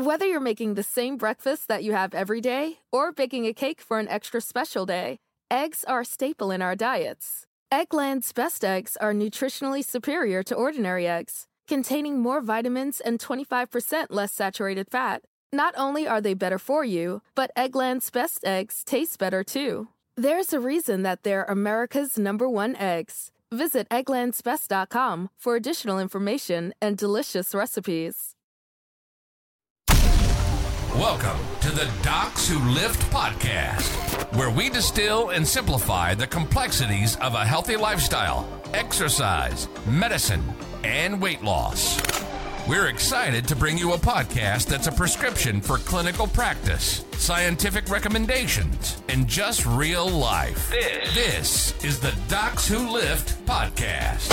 Whether you're making the same breakfast that you have every day or baking a cake for an extra special day, eggs are a staple in our diets. Eggland's best eggs are nutritionally superior to ordinary eggs, containing more vitamins and 25% less saturated fat. Not only are they better for you, but Eggland's best eggs taste better too. There's a reason that they're America's #1 eggs. Visit egglandsbest.com for additional information and delicious recipes. Welcome to the Docs Who Lift podcast, where we distill and simplify the complexities of a healthy lifestyle, exercise, medicine, and weight loss. We're excited to bring you a podcast that's a prescription for clinical practice, scientific recommendations, and just real life. This is the Docs Who Lift podcast.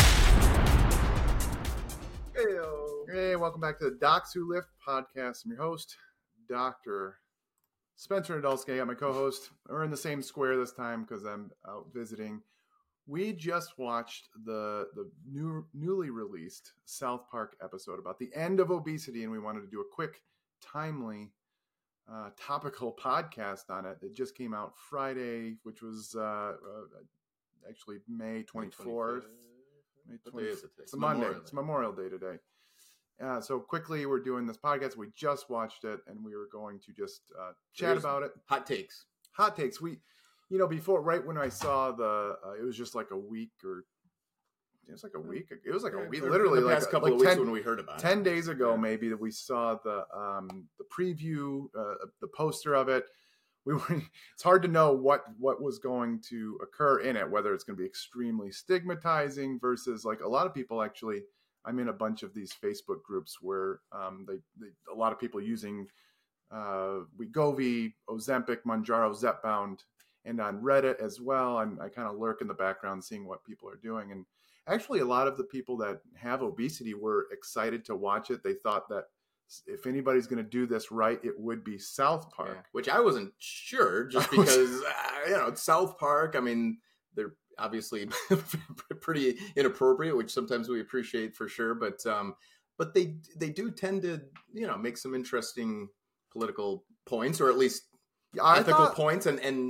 Hey, welcome back to the Docs Who Lift podcast. I'm your host, Dr. Spencer Nadolski. I got my co-host. We're in the same square this time because I'm out visiting. We just watched the newly released South Park episode about the end of obesity, and we wanted to do a quick, timely, topical podcast on it. It just came out Friday, which was actually May 24th. What day is it today? It's a Monday. It's Memorial Day today. So quickly, we're doing this podcast. We just watched it, and we were going to just chat about it. Hot takes. Before, right when I saw it was just like a week or it was like a week. It was like a week, literally the past couple of weeks when we heard about it. 10 days ago, maybe, that we saw the preview, the poster of it. It's hard to know what was going to occur in it, whether it's going to be extremely stigmatizing versus, like, a lot of people actually. I'm in a bunch of these Facebook groups where a lot of people using Wegovy, Ozempic, Mounjaro, Zepbound, and on Reddit as well. I kind of lurk in the background seeing what people are doing. And actually, a lot of the people that have obesity were excited to watch it. They thought that if anybody's going to do this right, it would be South Park. Yeah, which I wasn't sure, just because, it's South Park. I mean, they're obviously pretty inappropriate, which sometimes we appreciate for sure. But they do tend to, make some interesting political points, or at least ethical points.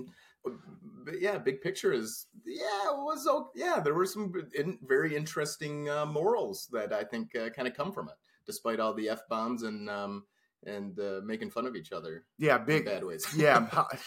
Big picture is, there were some very interesting morals that I think kind of come from it, despite all the F-bombs and making fun of each other. Yeah, in bad ways. Yeah,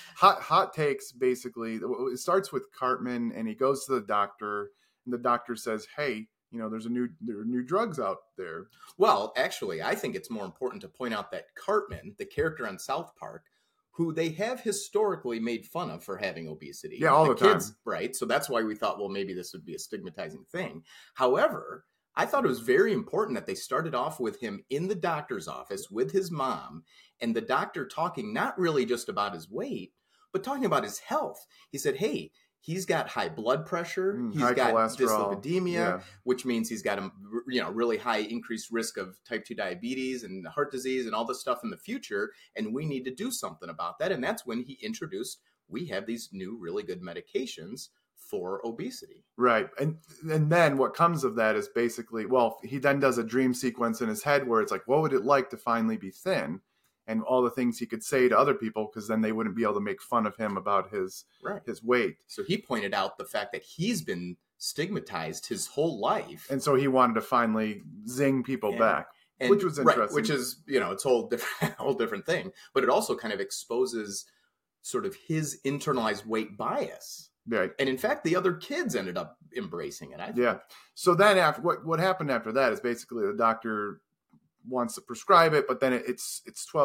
hot takes, basically. It starts with Cartman, and he goes to the doctor, and the doctor says, hey, there are new drugs out there. Well, actually, I think it's more important to point out that Cartman, the character on South Park, who they have historically made fun of for having obesity. Yeah, all the kids, time. Right? So that's why we thought, well, maybe this would be a stigmatizing thing. However, I thought it was very important that they started off with him in the doctor's office with his mom, and the doctor talking not really just about his weight, but talking about his health. He said, hey, he's got high blood pressure, he's got dyslipidemia, which means he's got a really high increased risk of type 2 diabetes and heart disease and all this stuff in the future, and we need to do something about that. And that's when he introduced, we have these new really good medications for obesity. Right. And then what comes of that is basically, he then does a dream sequence in his head where it's like, what would it like to finally be thin? And all the things he could say to other people, because then they wouldn't be able to make fun of him about his weight. So he pointed out the fact that he's been stigmatized his whole life. And so he wanted to finally zing people back, which was interesting. Right, which is, it's a whole different thing. But it also kind of exposes sort of his internalized weight bias. Right. And in fact, the other kids ended up embracing it, I think. Yeah. So then after what happened after that is basically the doctor wants to prescribe it, but then it's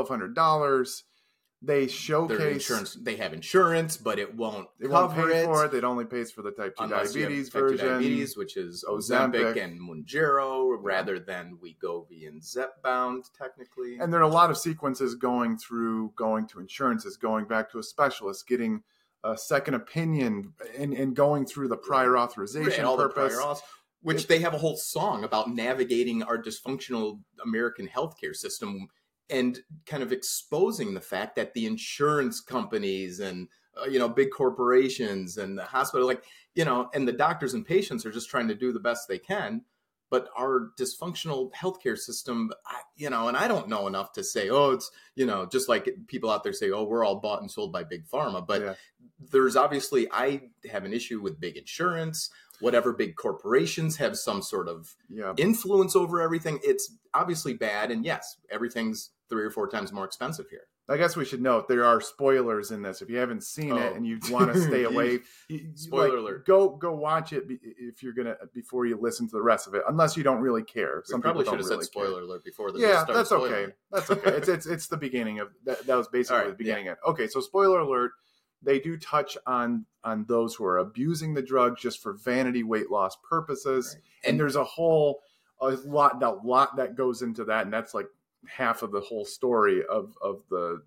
$1,200. They showcase they have insurance, but it won't pay it. for it. It only pays for the type 2 diabetes version. Type 2 diabetes, which is Ozempic and Mounjaro, rather than Wegovy and Zepbound, technically. And there are a lot of sequences going to insurances, going back to a specialist, getting a second opinion, and going through the prior authorization purpose. Which they have a whole song about navigating our dysfunctional American healthcare system and kind of exposing the fact that the insurance companies and, big corporations and the hospital, and the doctors and patients are just trying to do the best they can. But our dysfunctional healthcare system, and I don't know enough to say, oh, it's, just like people out there say, oh, we're all bought and sold by big pharma. But there's obviously, I have an issue with big insurance, whatever big corporations have some sort of influence over everything. It's obviously bad. And yes, everything's 3 or 4 times more expensive here. I guess we should note there are spoilers in this. If you haven't seen it and you want to stay away, spoiler alert. Go watch it if you're gonna before you listen to the rest of it. Unless you don't really care. Some people should have said spoiler alert before this. Yeah, that's okay. That's okay. It's the beginning of that. That was basically the beginning. Okay, so spoiler alert. They do touch on those who are abusing the drug just for vanity weight loss purposes, and there's a lot that goes into that, and that's like half of the whole story of the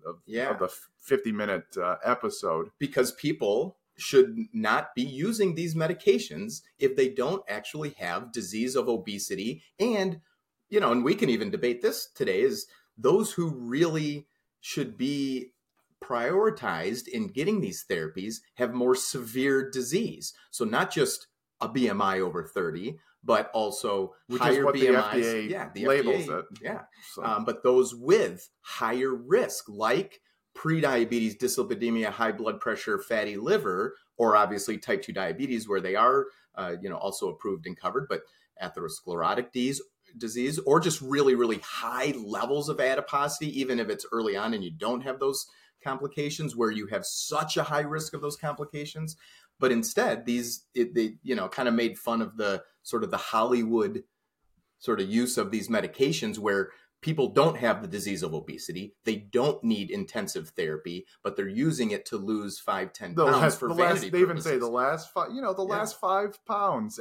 50-minute episode. Because people should not be using these medications if they don't actually have disease of obesity. And, and we can even debate this today, is those who really should be prioritized in getting these therapies have more severe disease. So not just a BMI over 30, but also which higher is what BMIs. The FDA labels FDA, it. Yeah. So. But those with higher risk, like prediabetes, dyslipidemia, high blood pressure, fatty liver, or obviously type 2 diabetes, where they are, also approved and covered, but atherosclerotic disease, or just really, really high levels of adiposity, even if it's early on and you don't have those complications, where you have such a high risk of those complications. But instead, they kind of made fun of the sort of the Hollywood sort of use of these medications, where people don't have the disease of obesity. They don't need intensive therapy, but they're using it to lose 5-10 pounds for vanity purposes. They even say the last 5, last 5 pounds.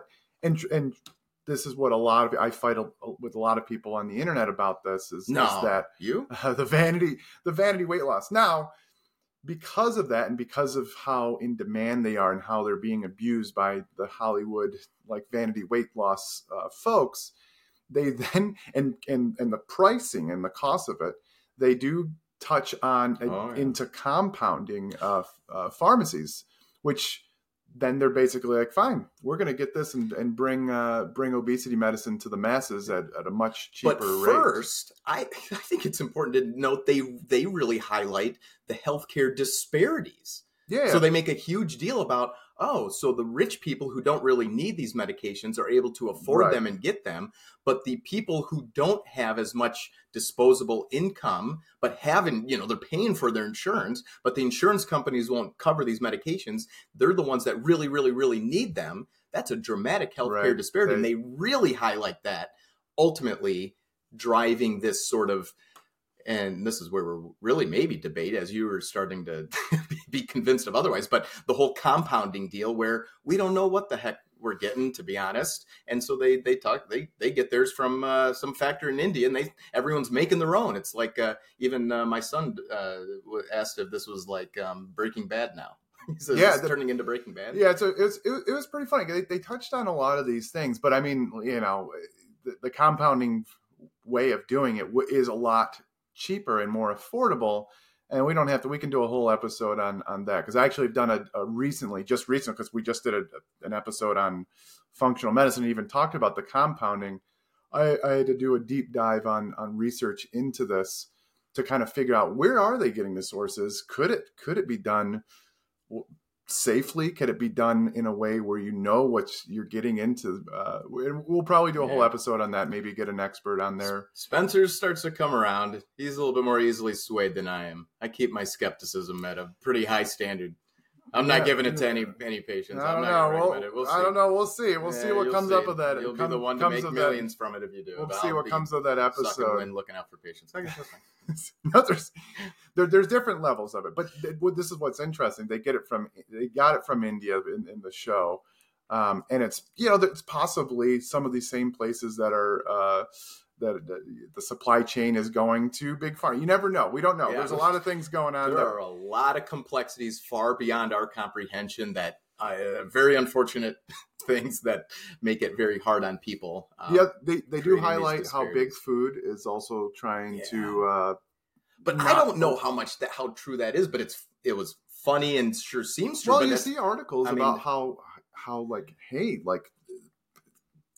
And this is what I fight with a lot of people on the internet about this is that the vanity weight loss. Now, because of that, and because of how in demand they are and how they're being abused by the Hollywood vanity weight loss folks, they then and the pricing and the cost of it, they do touch on into compounding pharmacies, which then they're basically like, fine, we're going to get this and bring obesity medicine to the masses at a much cheaper rate. But first, I think it's important to note they really highlight the healthcare disparities. Yeah. So they make a huge deal about, so the rich people who don't really need these medications are able to afford them and get them. But the people who don't have as much disposable income, but haven't, they're paying for their insurance, but the insurance companies won't cover these medications. They're the ones that really, really, really need them. That's a dramatic healthcare disparity. And they really highlight that, ultimately driving this sort of, and this is where we're really maybe debate, as you were starting to be convinced of otherwise, but the whole compounding deal where we don't know what the heck we're getting, to be honest. And so they get theirs from some factory in India, and everyone's making their own. It's like even my son asked if this was like Breaking Bad now. He says it's turning into Breaking Bad. Yeah, so it was pretty funny. They touched on a lot of these things, but I mean, the compounding way of doing it is a lot cheaper and more affordable, and we can do a whole episode on that, because I actually have done a recently, because we just did an episode on functional medicine and even talked about the compounding. I had to do a deep dive on research into this to kind of figure out, where are they getting the sources? Could it be done safely? Could it be done in a way where what you're getting into? We'll probably do a whole episode on that. Maybe get an expert on there. Spencer starts to come around. He's a little bit more easily swayed than I am. I keep my skepticism at a pretty high standard. I'm not giving it to any patients. I don't know. We'll see. I don't know. We'll see. We'll see what comes up of that. You'll be the one to make millions from it if you do. We'll see what comes of that episode. And looking out for patients. No, there's different levels of it, but this is what's interesting. They got it from India in the show, and it's it's possibly some of these same places that are that the supply chain is going to big pharma. You never know. We don't know. There's a lot of things going on. There are a lot of complexities far beyond our comprehension that very unfortunate things that make it very hard on people. They do highlight how big food is also trying to. But I don't know how true that is. But it was funny and sure seems true. Well, you see articles about how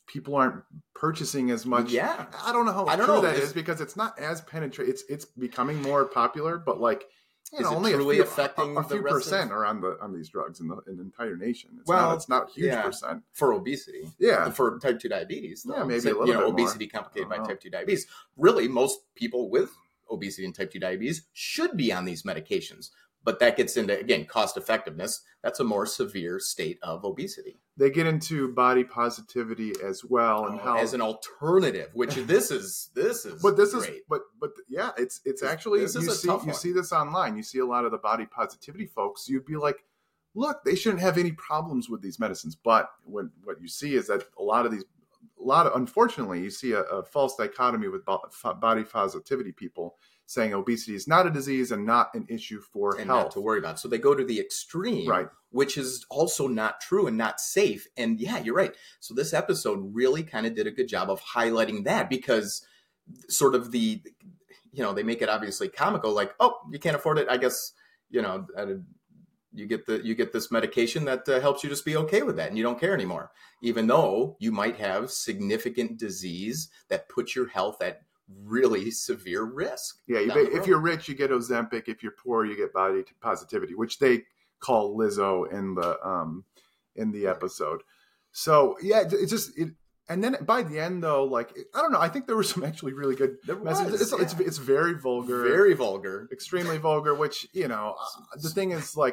people aren't purchasing as much. Yeah. I don't know how true true that is because it's not as penetrated. It's becoming more popular, but like, is it only truly affecting a few the rest percent are on these drugs in the entire nation. It's not a huge yeah, percent for obesity. Yeah. For type 2 diabetes. Though. Yeah, maybe a little bit obesity more. complicated by type 2 diabetes. Really, most people with obesity and type 2 diabetes should be on these medications. But that gets into, again, cost effectiveness. That's a more severe state of obesity. They get into body positivity as well, and how as an alternative, which this is but this great. is but yeah, it's actually this is you see this online. You see a lot of the body positivity folks. You'd be like, look, they shouldn't have any problems with these medicines. But what you see is that unfortunately, you see a false dichotomy with body positivity people saying obesity is not a disease and not an issue for and health. not to worry about. So they go to the extreme, right, which is also not true and not safe. And yeah, you're right. So this episode really kind of did a good job of highlighting that, because sort of they make it obviously comical, like, oh, you can't afford it, I guess, you get this medication that helps you just be okay with that, and you don't care anymore, even though you might have significant disease that puts your health at really severe risk. Yeah, if you're rich, you get Ozempic. If you're poor, you get body positivity, which they call Lizzo in the episode. So yeah, it's just it. And then by the end, though, like, I don't know, I think there were some actually really good messages. It's very vulgar, extremely vulgar. Which the thing is, like,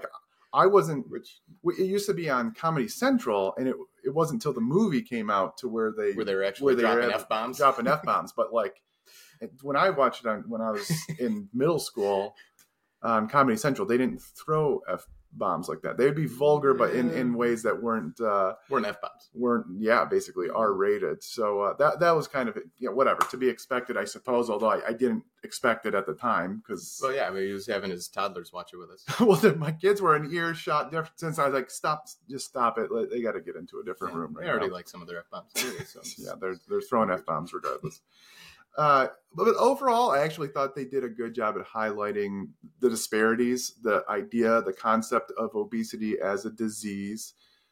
it used to be on Comedy Central, and it wasn't until the movie came out to where they were actually dropping F-bombs. But like, when I watched it when I was in middle school on Comedy Central, they didn't throw F-bombs like that. They'd be vulgar, but in ways that weren't F-bombs. Basically R-rated. So that was kind of whatever to be expected, I suppose. Although I didn't expect it at the time because. Well, yeah, he was having his toddlers watch it with us. Well, my kids were in earshot since I was like, stop it. They got to get into a different room. Right, they already like some of their F-bombs. Anyway, so. Yeah, they're throwing F-bombs regardless. But overall, I actually thought they did a good job at highlighting the disparities, the idea, the concept of obesity as a disease,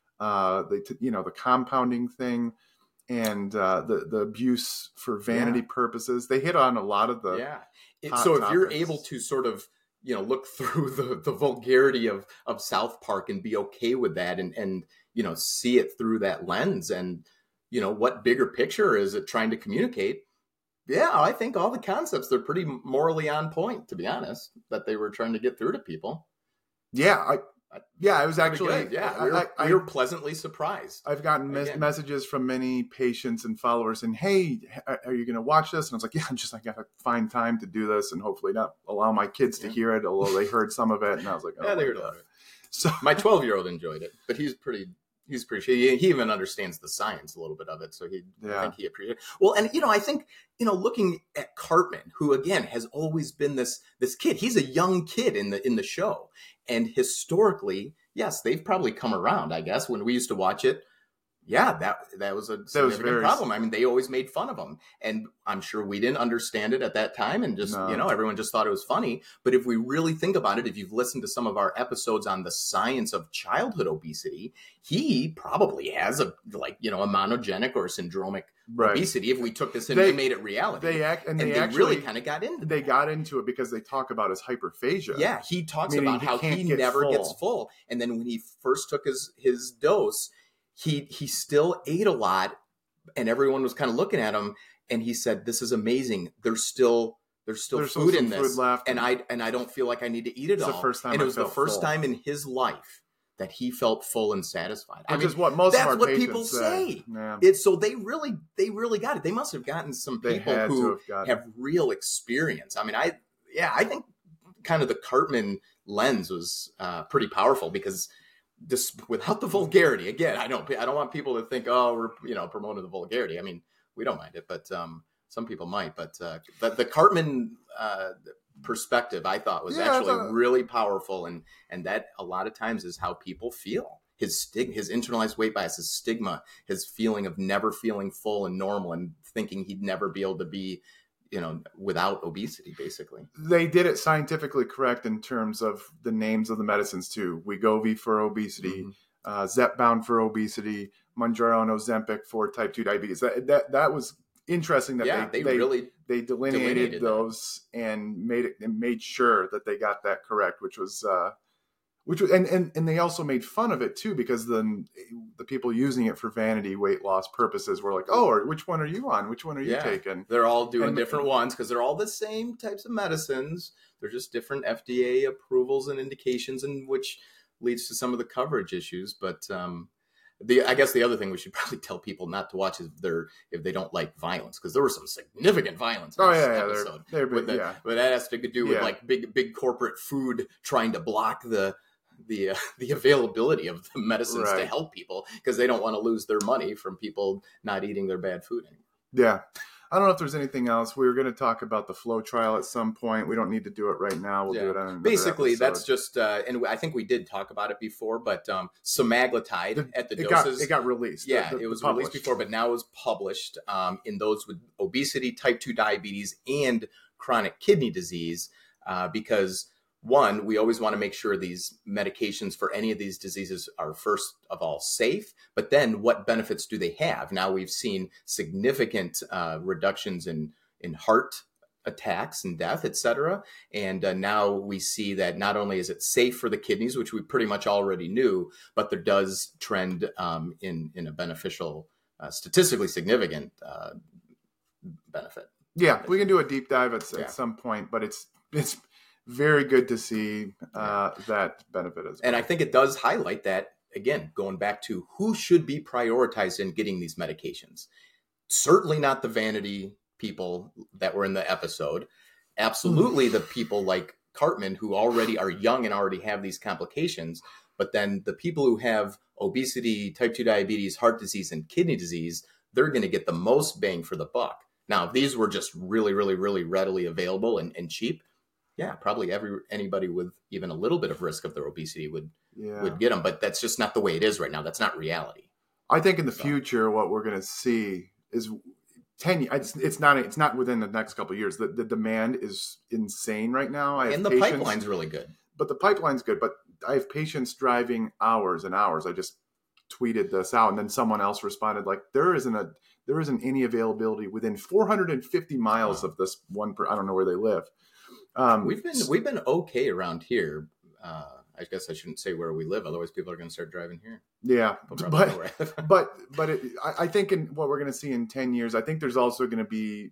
the compounding thing, and the abuse for vanity purposes. They hit on a lot of the So if you're able to sort of look through the vulgarity of South Park and be okay with that, and see it through that lens, and what bigger picture is it trying to communicate? Yeah, I think all the concepts, they're pretty morally on point, to be honest, that they were trying to get through to people. Yeah, I was actually good. Yeah, we were pleasantly surprised. I've gotten messages from many patients and followers, and hey, are you going to watch this? And I was like, yeah, I got to find time to do this, and hopefully not allow my kids to hear it, although they heard some of it, and I was like, they heard a lot of it. So my 12-year-old enjoyed it, but he's pretty. He even understands the science a little bit of it, so I think he appreciates it. Well, and I think looking at Cartman, who again has always been this kid. He's a young kid in the show, and historically, yes, they've probably come around. I guess when we used to watch it, that was a significant problem. I mean, they always made fun of him, and I'm sure we didn't understand it at that time, and just everyone just thought it was funny. But if we really think about it, if you've listened to some of our episodes on the science of childhood obesity, he probably has a monogenic or syndromic obesity. If we took this and made it reality, they actually really kind of got into it. They got into it because they talk about his hyperphagia. Yeah, he talks about how he never gets full, and then when he first took his dose. He still ate a lot, and everyone was kind of looking at him, and he said, "This is amazing. There's still food in this, left, and I don't feel like I need to eat it all." The first time and it was the first time in his life that he felt full and satisfied. Which is what most of our patients people say. Yeah. So they really got it. They must have gotten some people who have real experience. I mean, I think kind of the Cartman lens was pretty powerful because. Just without the vulgarity, again, I don't want people to think, oh, we're promoting the vulgarity. I mean, we don't mind it, but some people might. But the Cartman perspective, I thought, was really powerful, and that a lot of times is how people feel. His internalized weight bias, his stigma, his feeling of never feeling full and normal, and thinking he'd never be able to be. Without obesity, basically. They did it scientifically correct in terms of the names of the medicines too. Wegovy for obesity, Zepbound for obesity, Mounjaro and Ozempic for type 2 diabetes. That was interesting that they really delineated those and made sure that they got that correct, which was and they also made fun of it too, because then the people using it for vanity weight loss purposes were like, oh, or which one are you on? Which one are you taking? They're all doing different ones because they're all the same types of medicines. They're just different FDA approvals and indications, and which leads to some of the coverage issues. But I guess the other thing we should probably tell people not to watch is if they don't like violence, because there was some significant violence in this episode. But that has to do with like big corporate food trying to block the availability of the medicines to help people, because they don't want to lose their money from people not eating their bad food anymore. Yeah. I don't know if there's anything else. We were going to talk about the flow trial at some point. We don't need to do it right now. We'll do it on another episode. That's just, and I think we did talk about it before, but semaglutide at the doses. It got released. Yeah, it was released before, but now it was published in those with obesity, type 2 diabetes, and chronic kidney disease, because one, we always want to make sure these medications for any of these diseases are first of all safe, but then what benefits do they have? Now we've seen significant reductions in heart attacks and death, et cetera. And now we see that not only is it safe for the kidneys, which we pretty much already knew, but there does trend in a beneficial, statistically significant benefit. Yeah, we can do a deep dive at some point, but it's very good to see that benefit as well. And I think it does highlight that, again, going back to who should be prioritized in getting these medications. Certainly not the vanity people that were in the episode. Absolutely the people like Cartman who already are young and already have these complications. But then the people who have obesity, type 2 diabetes, heart disease, and kidney disease, they're going to get the most bang for the buck. Now, if these were just really, really, really readily available and cheap, probably anybody with even a little bit of risk of their obesity would get them. But that's just not the way it is right now. That's not reality. I think in the future, what we're going to see is 10 years. It's not within the next couple of years. The demand is insane right now. And the pipeline's really good. But the pipeline's good. But I have patients driving hours and hours. I just tweeted this out, and then someone else responded like, there isn't any availability within 450 miles of this one. I don't know where they live. We've been okay around here. I guess I shouldn't say where we live, otherwise people are going to start driving here. Yeah, but I think in what we're going to see in 10 years, I think there's also going to be,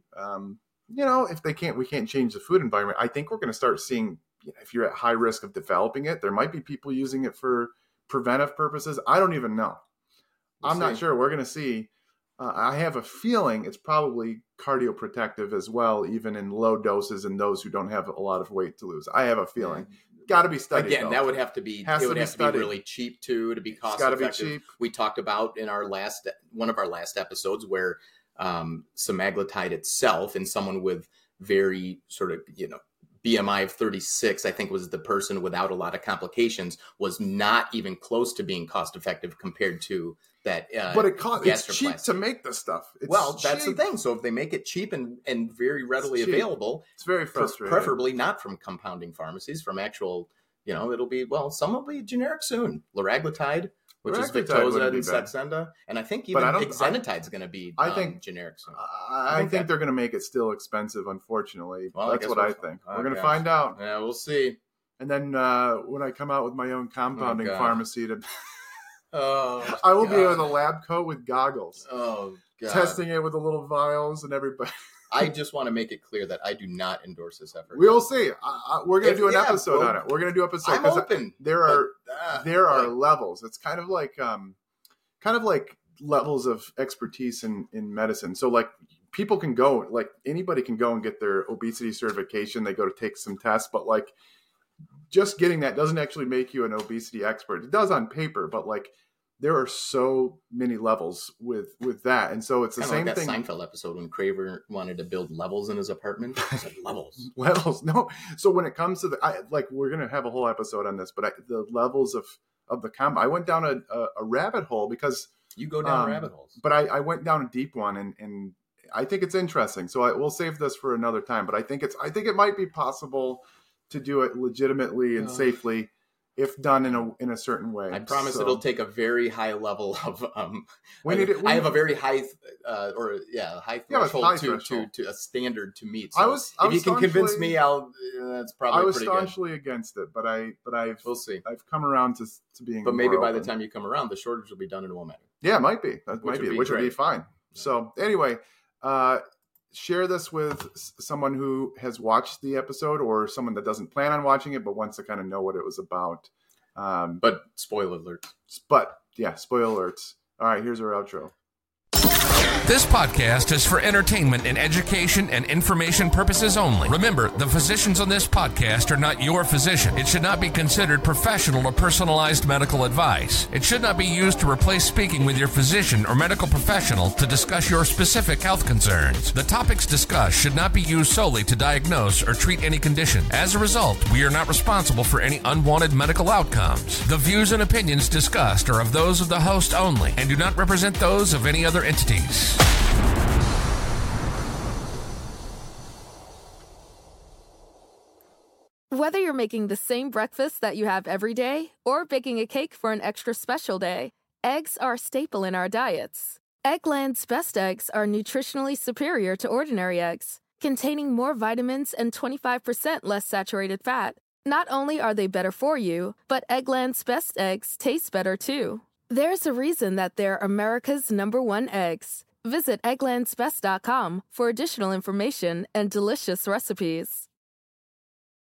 if we can't change the food environment. I think we're going to start seeing, if you're at high risk of developing it, there might be people using it for preventive purposes. I don't even know. I'm not sure. We're going to see. I have a feeling it's probably cardioprotective as well, even in low doses in those who don't have a lot of weight to lose. I have a feeling. Got to be studied. Again, that would have to be. It would have to be really cheap too, to be cost effective. Got to be cheap. We talked about in one of our last episodes where semaglutide itself, in someone with very sort of BMI of 36, I think was the person without a lot of complications, was not even close to being cost effective compared to that. But it's cheap to make this stuff. That's the thing. So if they make it cheap and very readily available, it's very frustrating. Preferably not from compounding pharmacies, from actual, it'll be, some will be generic soon. Liraglutide, which is Victoza and Saxenda. And I think even Exenatide's going to be generic soon. I think they're going to make it still expensive, unfortunately. That's what I think. We're going to find out. Yeah, we'll see. And then when I come out with my own compounding pharmacy to... Oh, I will be with a lab coat with goggles. Oh, God. Testing it with the little vials and everybody. I just want to make it clear that I do not endorse this effort. We'll see. We're going to do an episode on it. We're going to do episode. I'm open. There are levels. It's kind of like levels of expertise in medicine. So like people can go, like anybody can go and get their obesity certification. They go to take some tests, but like just getting that doesn't actually make you an obesity expert. It does on paper, but like there are so many levels with that. And so it's the same like that thing. Seinfeld episode when Kramer wanted to build levels in his apartment. He said levels. Levels. No. So when it comes to we're going to have a whole episode on this, but the levels of the I went down a rabbit hole because you go down rabbit holes, but I went down a deep one and I think it's interesting. So we'll save this for another time, but I think it might be possible to do it legitimately and safely. if done in a certain way. I promise it'll take a very high level of I have a very high high threshold to a standard to meet. So if you can convince me, that's probably I was pretty staunchly good. against it, but we'll see. I've come around to being. But maybe more by open. the time you come around, the shortage will be done and it won't matter. Yeah, it might be. That might be, which would be fine. Yeah. So anyway, share this with someone who has watched the episode or someone that doesn't plan on watching it but wants to kind of know what it was about. But spoiler alerts. But yeah, spoiler alerts. All right, here's our outro. This podcast is for entertainment and education and information purposes only. Remember, the physicians on this podcast are not your physician. It should not be considered professional or personalized medical advice. It should not be used to replace speaking with your physician or medical professional to discuss your specific health concerns. The topics discussed should not be used solely to diagnose or treat any condition. As a result, we are not responsible for any unwanted medical outcomes. The views and opinions discussed are of those of the host only and do not represent those of any other entities. Whether you're making the same breakfast that you have every day or baking a cake for an extra special day, eggs are a staple in our diets. Eggland's Best Eggs are nutritionally superior to ordinary eggs, containing more vitamins and 25% less saturated fat. Not only are they better for you, but Eggland's Best Eggs taste better too. There's a reason that they're America's #1 eggs. Visit egglandsbest.com for additional information and delicious recipes.